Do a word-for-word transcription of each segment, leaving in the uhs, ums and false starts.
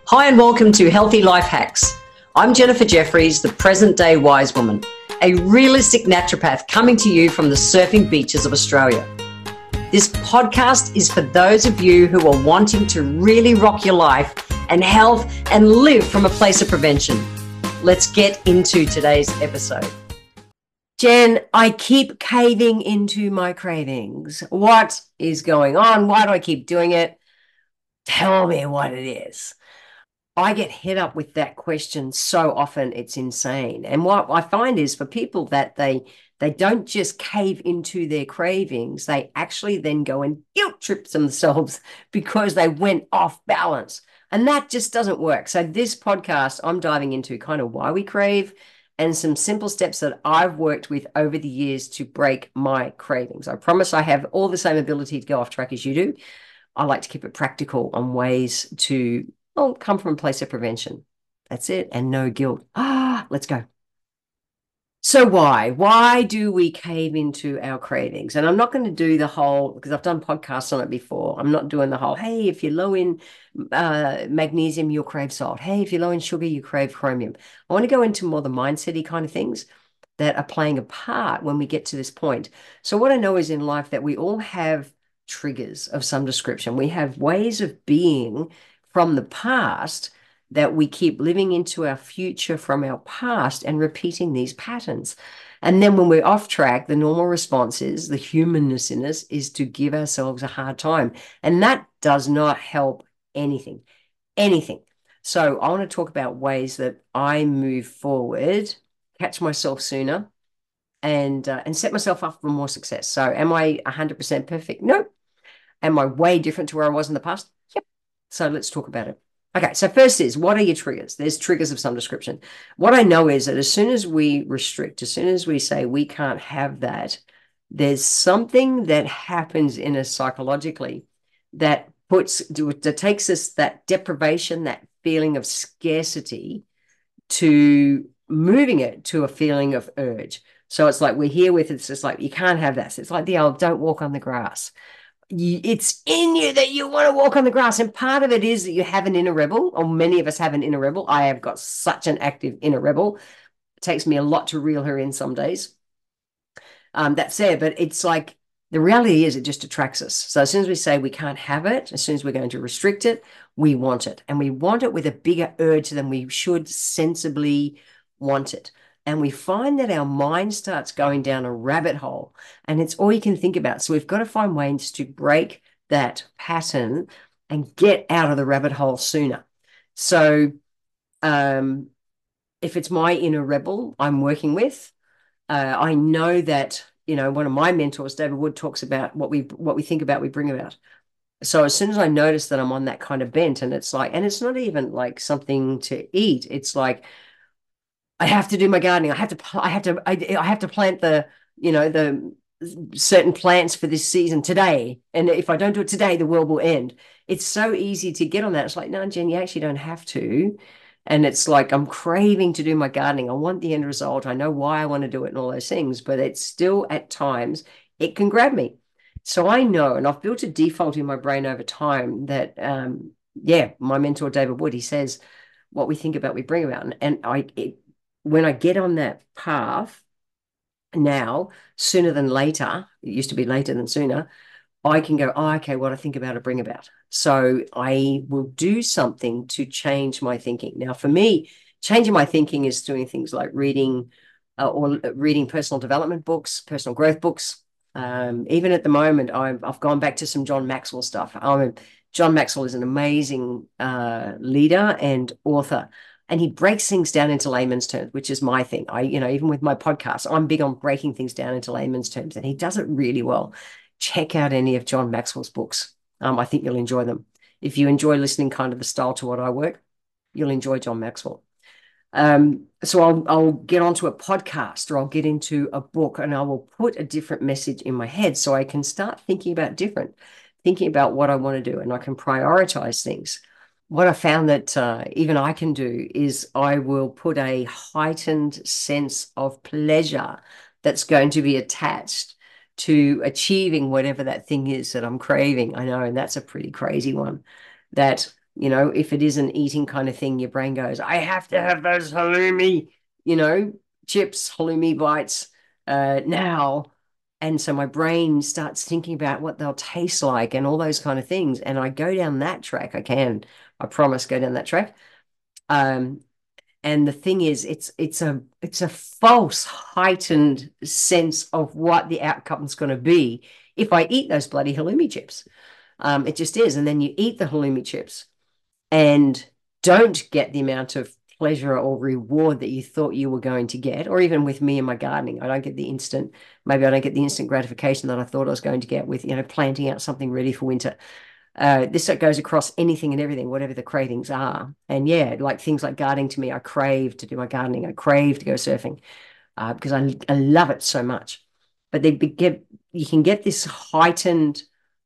Hi and welcome to Healthy Life Hacks. I'm Jennifer Jeffries, the present day wise woman, a realistic naturopath coming to you from the surfing beaches of Australia. This podcast is for those of you who are wanting to really rock your life and health and live from a place of prevention. Let's get into today's episode. Jen, I keep caving into my cravings. What is going on? Why do I keep doing it? Tell me what it is. I get hit up with that question so often, it's insane. And what I find is for people that they they don't just cave into their cravings, they actually then go and guilt trip themselves because they went off balance. And that just doesn't work. So this podcast, I'm diving into kind of why we crave and some simple steps that I've worked with over the years to break my cravings. I promise I have all the same ability to go off track as you do. I like to keep it practical on ways to well, come from a place of prevention. That's it. And no guilt. Ah, let's go. So why? Why do we cave into our cravings? And I'm not going to do the whole, because I've done podcasts on it before. I'm not doing the whole, hey, if you're low in uh, magnesium, you'll crave salt. Hey, if you're low in sugar, you crave chromium. I want to go into more the mindset-y kind of things that are playing a part when we get to this point. So what I know is in life that we all have triggers of some description. We have ways of being from the past that we keep living into our future from our past and repeating these patterns. And then when we're off track, the normal response is, the humanness in us is to give ourselves a hard time. And that does not help anything, anything. So I want to talk about ways that I move forward, catch myself sooner, and uh, and set myself up for more success. So am I one hundred percent perfect? No. Am I way different to where I was in the past? Yep. So let's talk about it. Okay, so first is, what are your triggers? There's triggers of some description. What I know is that as soon as we restrict, as soon as we say we can't have that, there's something that happens in us psychologically that puts, that takes us that deprivation, that feeling of scarcity, to moving it to a feeling of urge. So it's like we're here with, it's just like, you can't have that. So it's like the old, don't walk on the grass. You, it's in you that you want to walk on the grass. And part of it is that you have an inner rebel, or many of us have an inner rebel. I have got such an active inner rebel. It takes me a lot to reel her in some days. Um, that's there, but it's like, the reality is it just attracts us. So as soon as we say we can't have it, as soon as we're going to restrict it, we want it. And we want it with a bigger urge than we should sensibly want it. And we find that our mind starts going down a rabbit hole, and it's all you can think about. So we've got to find ways to break that pattern and get out of the rabbit hole sooner. So um, if it's my inner rebel I'm working with, uh, I know that, you know, one of my mentors, David Wood, talks about what we what we think about, we bring about. So as soon as I notice that I'm on that kind of bent, and it's like, and it's not even like something to eat, it's like, I have to do my gardening. I have to, I have to, I, I have to plant the, you know, the certain plants for this season today. And if I don't do it today, the world will end. It's so easy to get on that. It's like, no, Jen, you actually don't have to. And it's like, I'm craving to do my gardening. I want the end result. I know why I want to do it and all those things, but it's still at times, it can grab me. So I know, and I've built a default in my brain over time that, um, yeah, my mentor, David Wood, he says, what we think about, we bring about. And, and I, it, when I get on that path now, sooner than later, it used to be later than sooner, I can go, oh, okay, what I think about, I bring about. So I will do something to change my thinking. Now, for me, changing my thinking is doing things like reading uh, or reading personal development books, personal growth books. Um, even at the moment, I've, I've gone back to some John Maxwell stuff. I'm, John Maxwell is an amazing uh, leader and author. And he breaks things down into layman's terms, which is my thing. I, you know, even with my podcast, I'm big on breaking things down into layman's terms, and he does it really well. Check out any of John Maxwell's books. Um, I think you'll enjoy them. If you enjoy listening kind of the style to what I work, you'll enjoy John Maxwell. Um, so I'll, I'll get onto a podcast, or I'll get into a book, and I will put a different message in my head so I can start thinking about different, thinking about what I want to do, and I can prioritize things. What I found that uh, even I can do is I will put a heightened sense of pleasure that's going to be attached to achieving whatever that thing is that I'm craving. I know, and that's a pretty crazy one, that You know, if it is an eating kind of thing, your brain goes, I have to have those halloumi, you know, chips, halloumi bites uh, now. And so my brain starts thinking about what they'll taste like and all those kind of things. And I go down that track. I can, I promise, go down that track. Um, and the thing is, it's it's a it's a false heightened sense of what the outcome's going to be if I eat those bloody halloumi chips. Um, it just is. And then you eat the halloumi chips and don't get the amount of pleasure or reward that you thought you were going to get, or even with me and my gardening, I don't get the instant, maybe I don't get the instant gratification that I thought I was going to get with, you know, planting out something ready for winter. Uh, this goes across anything and everything, whatever the cravings are. And yeah, like things like gardening to me, I crave to do my gardening. I crave to go surfing uh, because I, I love it so much. But they get, you can get this heightened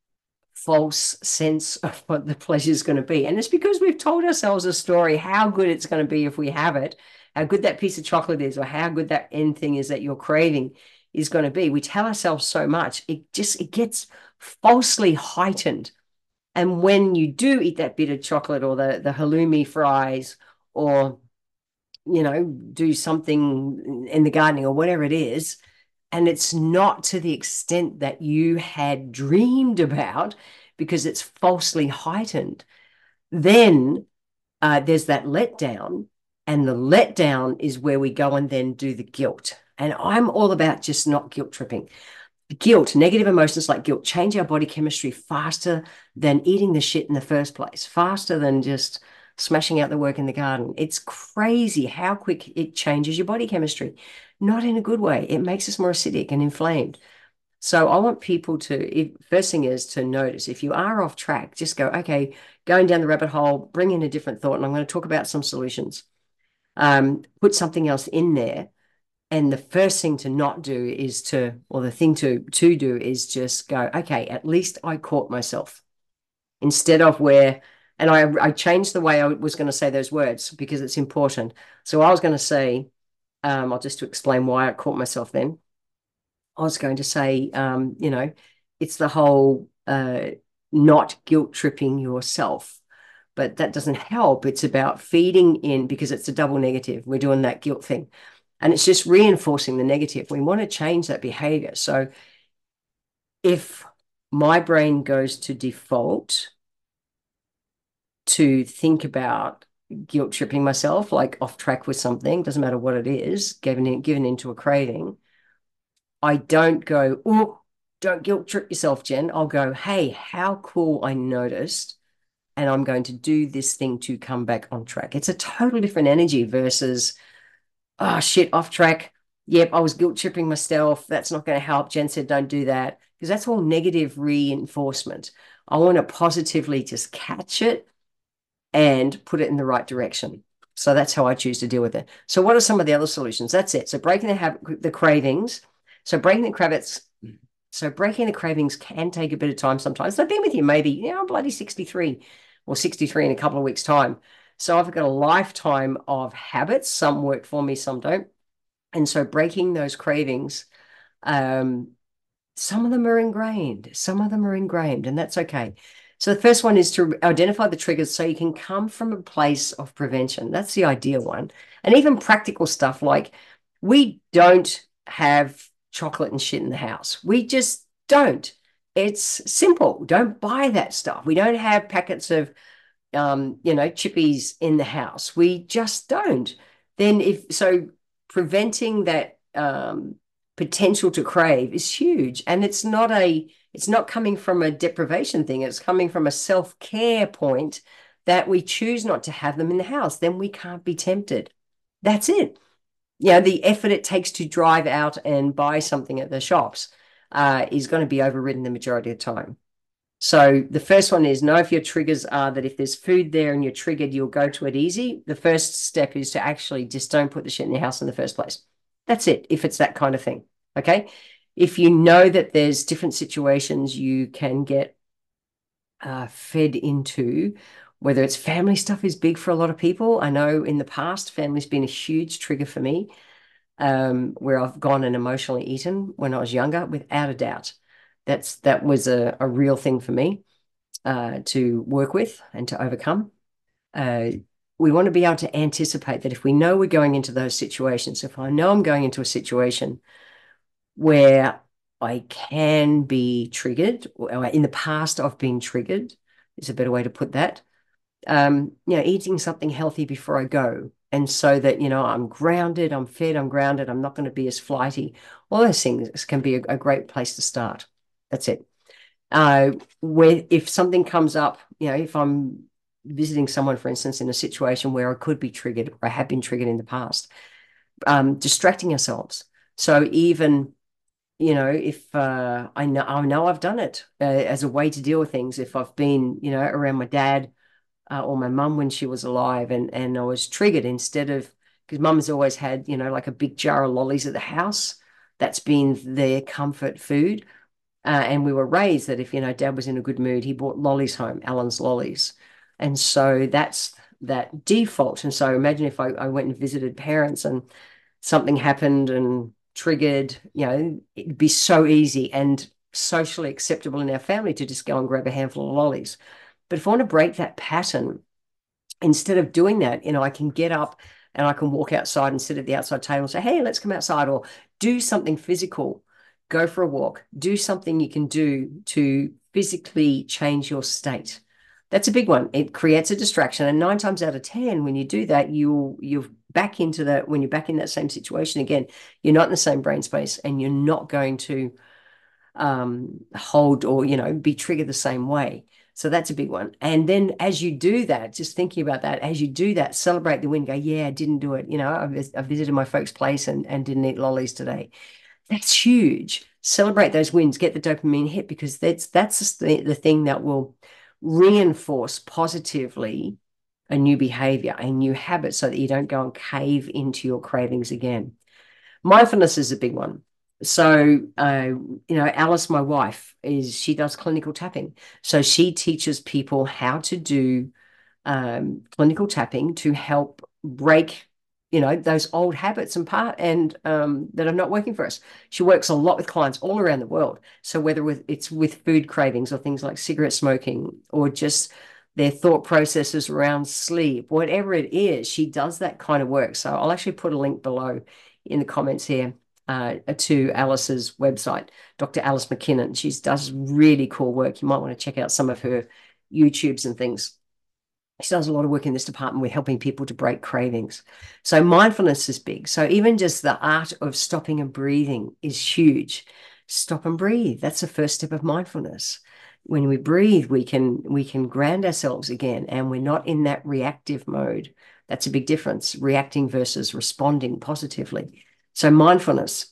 false sense of what the pleasure is going to be. And it's because we've told ourselves a story how good it's going to be if we have it, how good that piece of chocolate is, or how good that end thing is that you're craving is going to be. We tell ourselves so much, it just it gets falsely heightened. And when you do eat that bit of chocolate or the, the halloumi fries or, you know, do something in the gardening or whatever it is, and it's not to the extent that you had dreamed about because it's falsely heightened, then uh, there's that letdown. And the letdown is where we go and then do the guilt. And I'm all about just not guilt tripping. Guilt, negative emotions like guilt, change our body chemistry faster than eating the shit in the first place, faster than just smashing out the work in the garden. It's crazy how quick it changes your body chemistry. Not in a good way. It makes us more acidic and inflamed. So I want people to, if, first thing is to notice if you are off track, just go, okay, going down the rabbit hole, bring in a different thought, and I'm going to talk about some solutions. Um, put something else in there. And the first thing to not do is to, or the thing to to do is just go, okay, at least I caught myself. Instead of where, and I I changed the way I was going to say those words because it's important. So I was going to say, um, I'll just to explain why I caught myself then. I was going to say, um, you know, it's the whole uh, not guilt tripping yourself, but that doesn't help. It's about feeding in because it's a double negative. We're doing that guilt thing. And it's just reinforcing the negative. We want to change that behavior. So if my brain goes to default to think about guilt tripping myself, like off track with something, doesn't matter what it is, given in, given into a craving, I don't go, oh, don't guilt trip yourself, Jen. I'll go, hey, how cool I noticed. And I'm going to do this thing to come back on track. It's a totally different energy versus, oh, shit, off track. Yep, I was guilt tripping myself. That's not going to help. Jen said, don't do that. Because that's all negative reinforcement. I want to positively just catch it and put it in the right direction. So that's how I choose to deal with it. So what are some of the other solutions? That's it. So breaking the habit, the cravings. So breaking the cravings. So breaking the cravings can take a bit of time sometimes. I've been with you maybe, you know, I'm bloody sixty-three or sixty-three in a couple of weeks' time. So I've got a lifetime of habits. Some work for me, some don't. And so breaking those cravings, um, some of them are ingrained, some of them are ingrained, and that's okay. So the first one is to identify the triggers so you can come from a place of prevention. That's the ideal one. And even practical stuff like we don't have chocolate and shit in the house. We just don't. It's simple. Don't buy that stuff. We don't have packets of um, you know, chippies in the house. We just don't. Then if so, preventing that um, potential to crave is huge, and it's not a it's not coming from a deprivation thing. It's coming from a self-care point that we choose not to have them in the house. Then we can't be tempted. That's it. You know, the effort it takes to drive out and buy something at the shops uh, is going to be overridden the majority of the time. So the first one is know if your triggers are that if there's food there and you're triggered, you'll go to it easy. The first step is to actually just don't put the shit in your house in the first place. That's it, if it's that kind of thing. Okay. If you know that there's different situations you can get uh, fed into, whether it's family stuff is big for a lot of people. I know in the past, family's been a huge trigger for me, um, where I've gone and emotionally eaten when I was younger, without a doubt. That's that was a, a real thing for me uh, to work with and to overcome. uh, we want to be able to anticipate that if we know we're going into those situations, if I know I'm going into a situation where I can be triggered, or in the past I've been triggered, is a better way to put that. Um, you know, eating something healthy before I go. And so that, you know, I'm grounded, I'm fed, I'm grounded, I'm not going to be as flighty. All those things can be a, a great place to start. That's it. Uh, where if something comes up, you know, if I'm visiting someone, for instance, in a situation where I could be triggered or I have been triggered in the past, um, distracting ourselves. So even, you know, if uh, I know I know I've done it uh, as a way to deal with things. If I've been, you know, around my dad uh, or my mum when she was alive, and and I was triggered, instead of, because mum's always had, you know, like a big jar of lollies at the house. That's been their comfort food. Uh, and we were raised that if, you know, dad was in a good mood, he brought lollies home, Allen's lollies. And so that's that default. And so imagine if I, I went and visited parents and something happened and triggered, you know, it'd be so easy and socially acceptable in our family to just go and grab a handful of lollies. But if I want to break that pattern, instead of doing that, you know, I can get up and I can walk outside and sit at the outside table and say, hey, let's come outside, or do something physical, go for a walk, do something you can do to physically change your state. That's a big one. It creates a distraction. And nine times out of ten, when you do that, you you're back into that, when you're back in that same situation again, you're not in the same brain space and you're not going to um, hold or, you know, be triggered the same way. So that's a big one. And then as you do that, just thinking about that, as you do that, celebrate the win, go, yeah, I didn't do it. You know, I, I visited my folks' place and, and didn't eat lollies today. That's huge. Celebrate those wins, get the dopamine hit, because that's that's the, the thing that will reinforce positively a new behavior, a new habit, so that you don't go and cave into your cravings again. Mindfulness is a big one. So, uh, you know, Alice, my wife, is she does clinical tapping. So she teaches people how to do um, clinical tapping to help break, you know, those old habits and part and um, that are not working for us. She works a lot with clients all around the world. So whether with, it's with food cravings or things like cigarette smoking, or just their thought processes around sleep, whatever it is, she does that kind of work. So I'll actually put a link below in the comments here uh, to Alice's website, Doctor Alice McKinnon. She does really cool work. You might want to check out some of her YouTubes and things. She does a lot of work in this department with helping people to break cravings. So mindfulness is big. So even just the art of stopping and breathing is huge. Stop and breathe. That's the first step of mindfulness. When we breathe, we can we can ground ourselves again, and we're not in that reactive mode. That's a big difference, reacting versus responding positively. So mindfulness.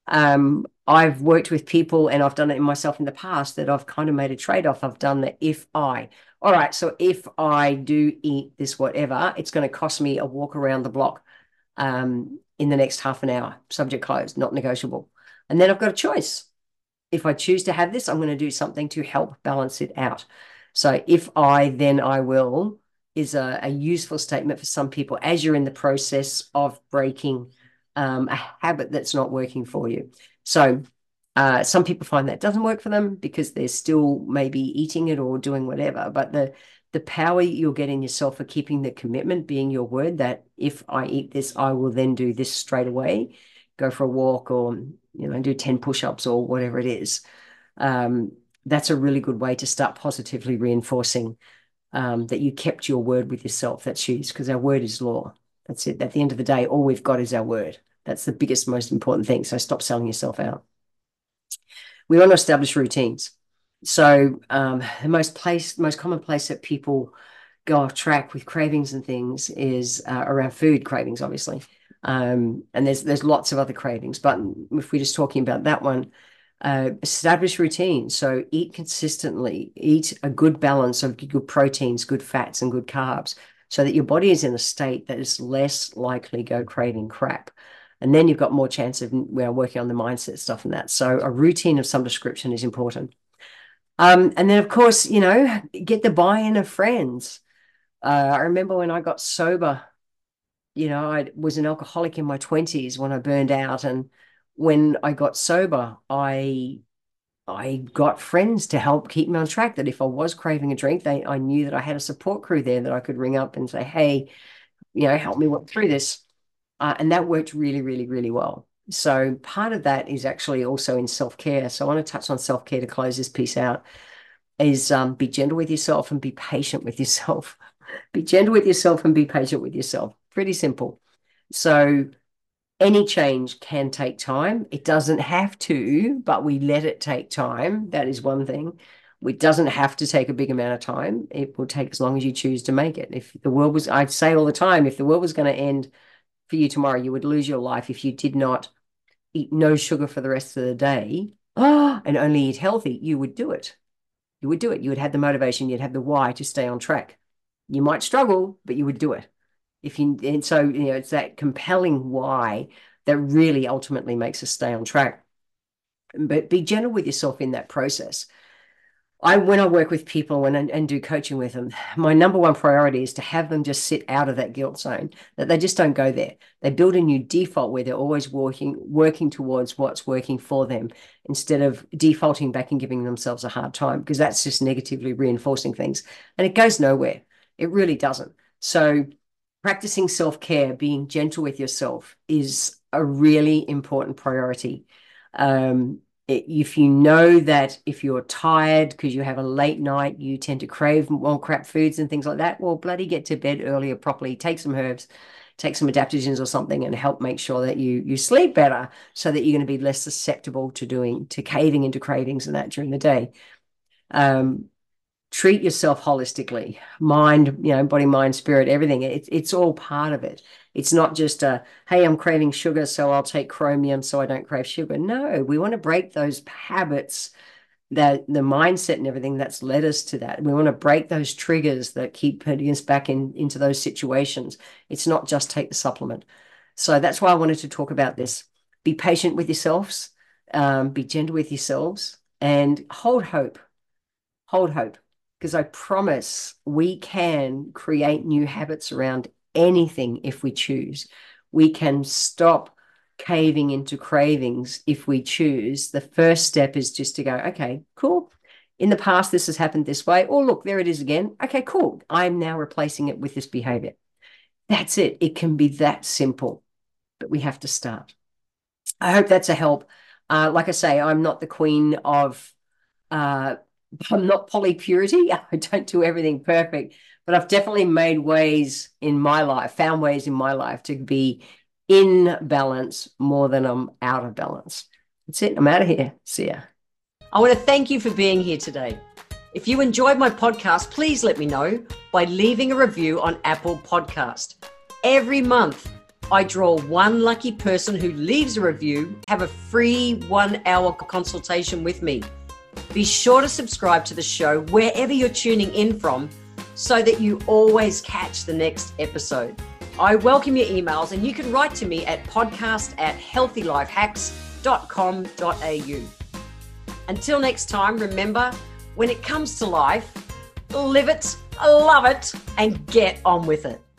Um, I've worked with people, and I've done it in myself in the past, that I've kind of made a trade-off. I've done the if I. All right, so if I do eat this whatever, it's going to cost me a walk around the block um, in the next half an hour. Subject closed, not negotiable. And then I've got a choice. If I choose to have this, I'm going to do something to help balance it out. So if I, then I will is a, a useful statement for some people as you're in the process of breaking um, a habit that's not working for you. So uh, some people find that doesn't work for them because they're still maybe eating it or doing whatever. But the the power you'll get in yourself for keeping the commitment, being your word, that if I eat this, I will then do this straight away, go for a walk, or, you know, do ten push-ups or whatever it is. Um, that's a really good way to start positively reinforcing um, that you kept your word with yourself. That's huge, because our word is law. That's it. At the end of the day, all we've got is our word. That's the biggest, most important thing. So stop selling yourself out. We want to establish routines. So um, the most place, most common place that people go off track with cravings and things is uh, around food cravings, obviously. Um, and there's there's lots of other cravings, but if we're just talking about that one, uh, establish routines. So eat consistently, eat a good balance of good proteins, good fats, and good carbs, so that your body is in a state that is less likely to go craving crap. And then you've got more chance of, well, working on the mindset stuff and that. So a routine of some description is important. Um, and then, of course, you know, get the buy-in of friends. Uh, I remember when I got sober, you know, I was an alcoholic in my twenties when I burned out. And when I got sober, I I got friends to help keep me on track, that if I was craving a drink, they I knew that I had a support crew there that I could ring up and say, hey, you know, help me work through this. Uh, and that worked really, really, really well. So part of that is actually also in self-care. So I want to touch on self-care to close this piece out, is um, be gentle with yourself and be patient with yourself. Be gentle with yourself and be patient with yourself. Pretty simple. So any change can take time. It doesn't have to, but we let it take time. That is one thing. It doesn't have to take a big amount of time. It will take as long as you choose to make it. If the world was, I say all the time, if the world was going to end for you tomorrow, you would lose your life if you did not eat no sugar for the rest of the day, oh, and only eat healthy. You would do it. You would do it. You would have the motivation. You'd have the why to stay on track. You might struggle, but you would do it. If you, and so, you know, it's that compelling why that really ultimately makes us stay on track. But be gentle with yourself in that process. I, when I work with people and, and do coaching with them, my number one priority is to have them just sit out of that guilt zone, that they just don't go there. They build a new default where they're always working, working towards what's working for them, instead of defaulting back and giving themselves a hard time, because that's just negatively reinforcing things. And it goes nowhere. It really doesn't. So practicing self-care, being gentle with yourself, is a really important priority. Um, If you know that if you're tired because you have a late night, you tend to crave more crap foods and things like that, well, bloody get to bed earlier properly, take some herbs, take some adaptogens or something, and help make sure that you you sleep better, so that you're going to be less susceptible to doing, to caving into cravings and that during the day. Um, treat yourself holistically, mind, you know, body, mind, spirit, everything. It's it's all part of it. It's not just a, hey, I'm craving sugar, so I'll take chromium so I don't crave sugar. No, we want to break those habits, that the mindset and everything that's led us to that. We want to break those triggers that keep putting us back in into those situations. It's not just take the supplement. So that's why I wanted to talk about this. Be patient with yourselves, um, be gentle with yourselves, and hold hope. Hold hope. Because I promise we can create new habits around anything if we choose. We can stop caving into cravings if we choose. The first step is just to go, okay, cool. In the past, this has happened this way. Oh, look, there it is again. Okay, cool. I'm now replacing it with this behavior. That's it. It can be that simple, but we have to start. I hope that's a help. Uh, like I say, I'm not the queen of... Uh, I'm not polypurity. I don't do everything perfect, but I've definitely made ways in my life, found ways in my life to be in balance more than I'm out of balance. That's it. I'm out of here. See ya. I want to thank you for being here today. If you enjoyed my podcast, please let me know by leaving a review on Apple Podcast. Every month, I draw one lucky person who leaves a review, have a free one-hour consultation with me. Be sure to subscribe to the show wherever you're tuning in from, so that you always catch the next episode. I welcome your emails, and you can write to me at podcast at healthy life hacks dot com dot a u. Until next time, remember, when it comes to life, live it, love it, and get on with it.